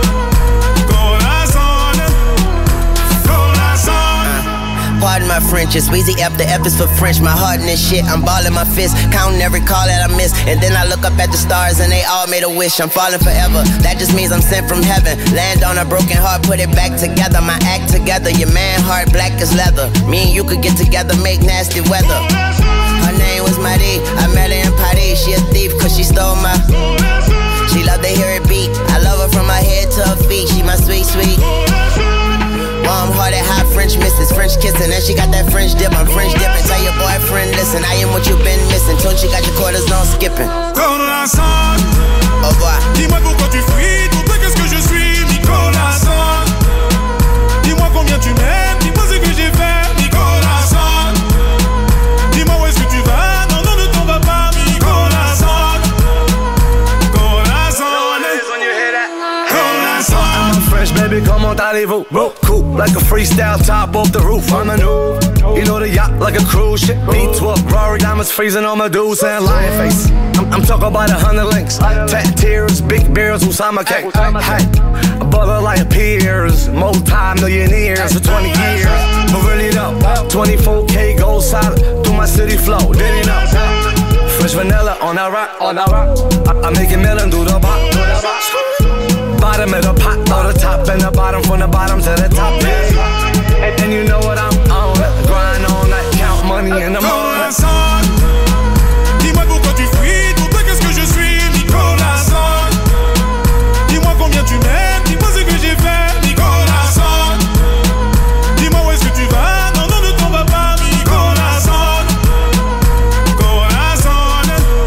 Nicolas Son. Nicolas Son. Pardon my French, it's Weezy F, the F is for French. My heart in this shit, I'm balling my fist, counting every call that I miss. And then I look up at the stars and they all made a wish. I'm falling forever, that just means I'm sent from heaven. Land on a broken heart, put it back together. My act together, your man heart black as leather. Me and you could get together, make nasty weather. Her name was Marie, I met her in Paris. She a thief cause she stole my. She love to hear it beat, I love her from her head to her feet. She my sweet, sweet warm-hearted, hot French missus, French kissing, and she got that French dip. I'm French dipping. Tell your boyfriend, listen, I am what you've been missing. Tune, she got your quarters on skipping. Nicolas Son. Au revoir. Dis-moi pourquoi tu fuis, pour toi qu'est-ce que je suis, Nicolas Son. Dis-moi combien tu m'aimes, dis-moi ce que j'ai fait, Nicolas Son. Dis-moi où est-ce que tu vas, non, non, ne t'en vas pas, Nicolas Son. Nicolas Son. Nicolas Son. I'm fresh, baby, comment allez-vous? Cool, like a freestyle top off the roof. On the new, you know the yacht like a cruise ship. B twelve, Rory diamonds freezing on my dudes and lion face. I'm, I'm talking about a hundred links, tat tears, big beers, Usama cake. Hey, a brother like peers, multi-millionaires for twenty years. But really though, twenty-four K gold solid through my city flow. Did he know? Fresh vanilla on that rock, on that rock. I, I make it melon do the bop. Bottom of the pot, throw the top and the bottom, from the bottom to the top. Yeah. And, and you know what I'm on, grind on that, count money in the morning. Dis-moi pourquoi tu fuis, pour toi qu'est-ce que je suis, Nicolas Son. Dis-moi combien tu m'aimes, dis-moi ce que j'ai fait, Nicolas Son. Dis-moi où est-ce que tu vas, non, non, ne t'en vas pas, Nicolas Son. Nicolas Son.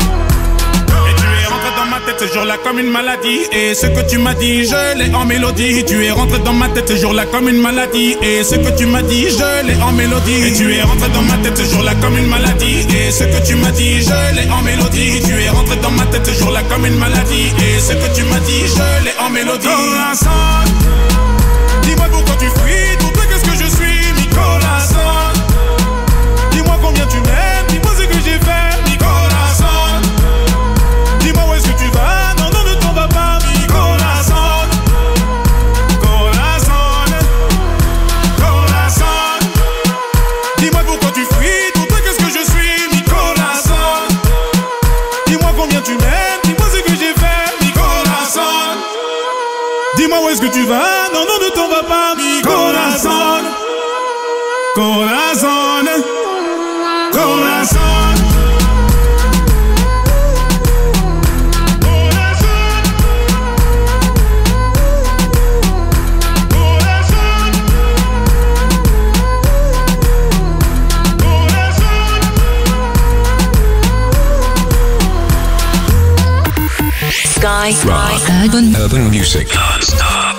Et tu es rentré dans ma tête ce jour-là comme une maladie. Et ce que tu m'as dit, je l'ai en mélodie. Tu es rentré dans ma tête ce jour-là comme une maladie. Et ce que tu m'as dit, je l'ai en mélodie. Et tu es rentré dans ma tête ce jour-là comme une maladie. Et ce que tu m'as dit, je l'ai en mélodie. Tu es rentré dans ma tête ce jour-là comme une maladie. Et ce que tu m'as dit, je l'ai en mélodie. Nicolas Son. Dis-moi pourquoi tu fuis, pour toi qu'est-ce que je suis, Nicolas Son. Dis-moi combien tu m'aimes, dis-moi ce que j'ai fait, Nicolas Son. Dis-moi où est-ce que tu vas, non, non, ne t'en vas pas, Nicolas Son. Nicolas Son. Nicolas Son. Dis-moi pourquoi tu fuis, pour toi qu'est-ce que je suis, Nicolas Son. Dis-moi combien tu m'aimes, dis-moi ce que j'ai fait, Nicolas Son. Dis-moi où est-ce que tu vas, non, non, ne t'en vas pas, Nicolas Son. Nicolas Son. Nicolas Son. Sky Rock. Urban Urban Music. Non-stop.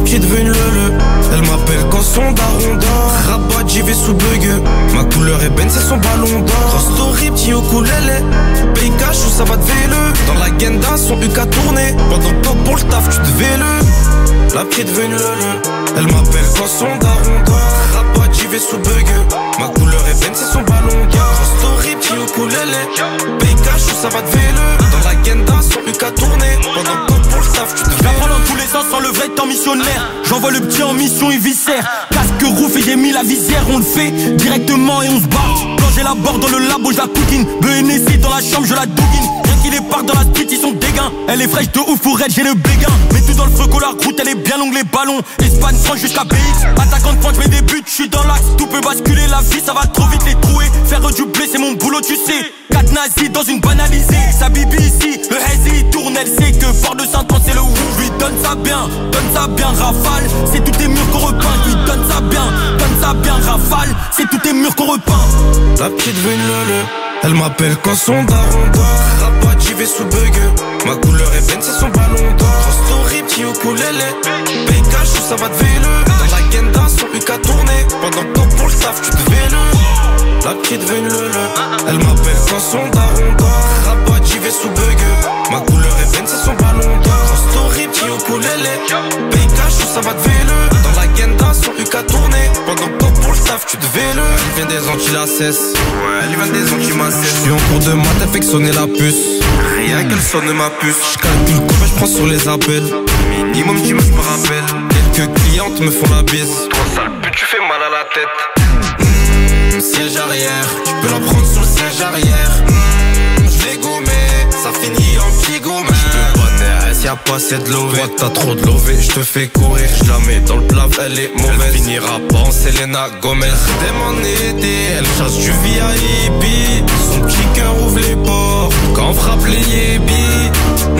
petite veut une lele, elle m'appelle quand son daron dort. Rabat, j'y vais sous bug. Ma couleur est ben, c'est son ballon d'or. Cross story, petit ukulélé. Paye cash ou ça va te véle. Dans la genda, son U K tourné. Pendant que pour le taf, tu devais le. La petite veut une lele, elle m'appelle quand son daron dort. Rabat, j'y vais sous bug. Ma couleur est ben, c'est son ballon d'or. Cross story, petit ukulélé. Paye cash ou ça va te véle. Dans la genda, son U K tourné. Pendant que pour le taf, tu devais le. J'apprends dans tous les sens sans le vrai temps missionnaire. J'envoie le petit en mission, il viscère. Casque rouf et j'ai mis la visière. On le fait directement et on se barre. Quand j'ai la barre dans le labo, je la coquine. B N S I dans la chambre, je la douguine. Rien qu'il est part dans la street, ils sont dégains. Elle est fraîche de ouf pour elle, j'ai le béguin. Mets tout dans le feu, couleur route, elle est bien longue, les ballons. Espagne, France jusqu'à B X. Attaquant de pointe, je mets des buts, je suis dans l'axe. Tout peut basculer, la vie, ça va trop vite les trouer. Faire du blé, c'est mon boulot, tu sais. Quatre nazis dans une banalisée. Sa bibi ici, le hazy tourne, elle sait que Fort de Saint-Ouen, c'est le ouf. Je lui donne ça bien, donne ça bien, rafale. C'est tous tes murs qu'on repeint, je lui donne ça bien, donne ça bien, rafale. C'est tous tes murs qu'on repeint. La petite veut une lele, elle m'appelle quand son daron dort. Rabat, j'y vais sous bug. Ma couleur est ben, c'est son ballon d'or. Cross story, petit ukulélé. Paye cash ou ça va te véle. Dans la genda, son U K tourné. Pendant que pour le taf, tu devais le. La petite veut une lele, elle m'appelle quand son daron dort. Rabat, j'y vais sous bug. Ma couleur est ben, c'est son ballon d'or. Cross story, petit ukulélé. Paye cash ou ça va te véle. Dans la genda, son U K tourné. Pendant que pour le taf, tu devais le. Elle vient des Antilles, la cesse. Ouais, elle vient des Antilles, ma cesse. J'suis en cours de maths, elle fait que sonner la puce. Rien qu'elle sonne ma puce. J'calcule combien j'prends sur les appels. Minimum dix meufs par appel. Quelques clientes me font la bise. Trop sale pute, tu fais mal à la tête. Mmh, siège arrière, tu peux la prendre sur le siège arrière. Mmh, j'l'ai gommé, ça finit en petit gommé. J'peux pas taire, y'a pas assez de lové. Toi t'as trop de lové, j'te fais courir. J'la mets dans le plat, elle est mauvaise. Elle finira pas en Selena Gomez. Dès en été, elle chasse du V I P. Son petit cœur ouvre les portes quand on frappe les yébis.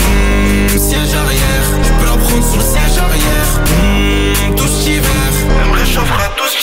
Mmh, siège arrière, tu peux la prendre sur le siège arrière. Mmh, tout cet hiver, elle me réchauffera tout cet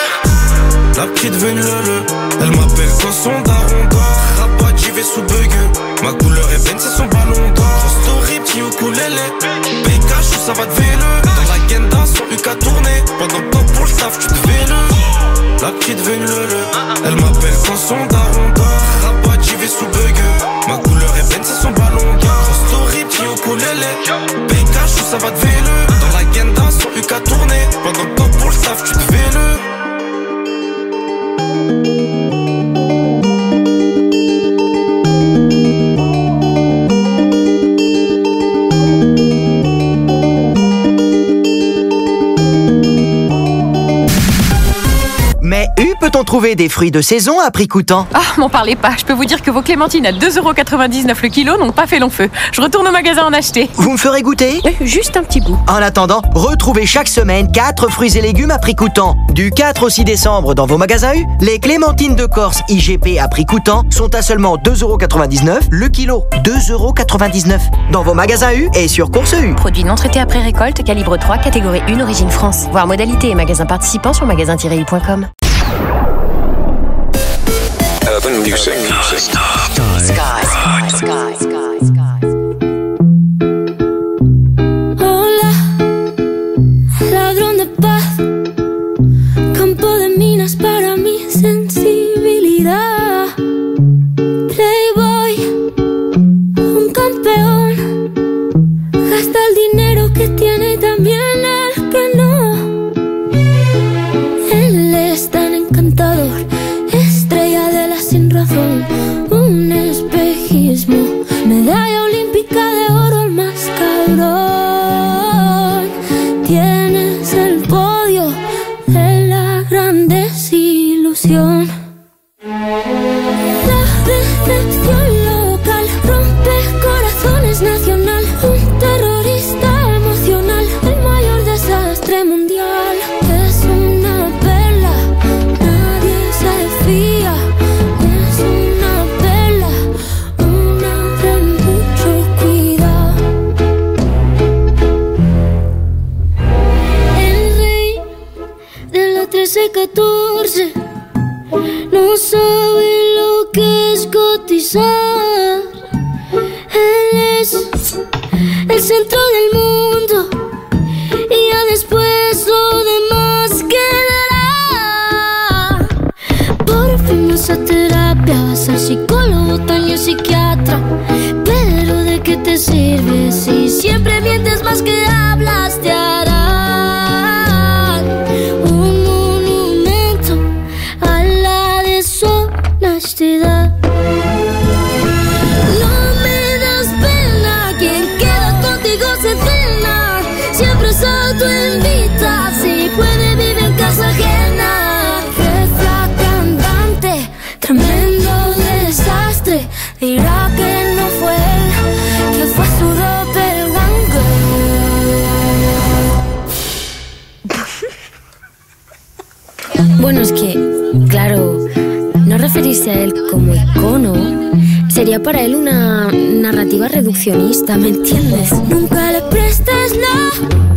hiver. La petite veut une lele, elle m'appelle quand son daron dort. Rabat, j'y vais sous bug. Ma couleur est ben, c'est son ballon d'or. Cross story, petit ukulélé. Paye cash ou ça va te véle. Dans la genda, son U K tourné. Pendant que pour le taf, tu devais le. La petite veut une lele, elle m'appelle quand son daron dort. Rabat, j'y vais sous bug. Ma couleur est ben, c'est son ballon d'or. Cross story, petit ukulélé. Paye cash ou ça va te véle. Dans la genda, son U K tourné. Pendant que pour le taf, tu devais le. Mais U, peut-on trouver des fruits de saison à prix coûtant? Ah, m'en parlez pas. Je peux vous dire que vos clémentines à deux euros quatre-vingt-dix-neuf le kilo n'ont pas fait long feu. Je retourne au magasin en acheter. Vous me ferez goûter? euh, Juste un petit bout. En attendant, retrouvez chaque semaine quatre fruits et légumes à prix coûtant. Du quatre au six décembre dans vos magasins U, les clémentines de Corse I G P à prix coûtant sont à seulement deux euros quatre-vingt-dix-neuf le kilo. deux euros quatre-vingt-dix-neuf dans vos magasins U et sur Course U. Produit non traité après récolte, calibre trois, catégorie un, origine France. Voir modalité et magasins participants sur magasin tiret u point com. Urban music. Sky. Sky. Sky. Sky. Hola, ladrón de paz, campo de minas para mi sensibilidad. Playboy, un campeón, gasta el dinero que tiene y también el que no. Él es tan encantador, estrella de la sin razón, un espejismo, medalla olímpica de oro, el más cabrón. Tienes el podio de la gran desilusión. La decepción local rompe corazones nacional, un terrorista emocional, el mayor desastre mundial. Es una perla, nadie se fía. Es una perla, una de mucho cuidado. El rey de la trece catorce no sabe lo que es cotizar. Él es el centro del mundo y ya después eso tú invitas. Si puede vivir en casa ajena. Jefa cantante, tremendo desastre. Dirá que no fue él, que fue su doppelganger. Bueno, es que, claro, no referirse a él como icono sería para él una narrativa reduccionista, ¿me entiendes? Nunca le prestes la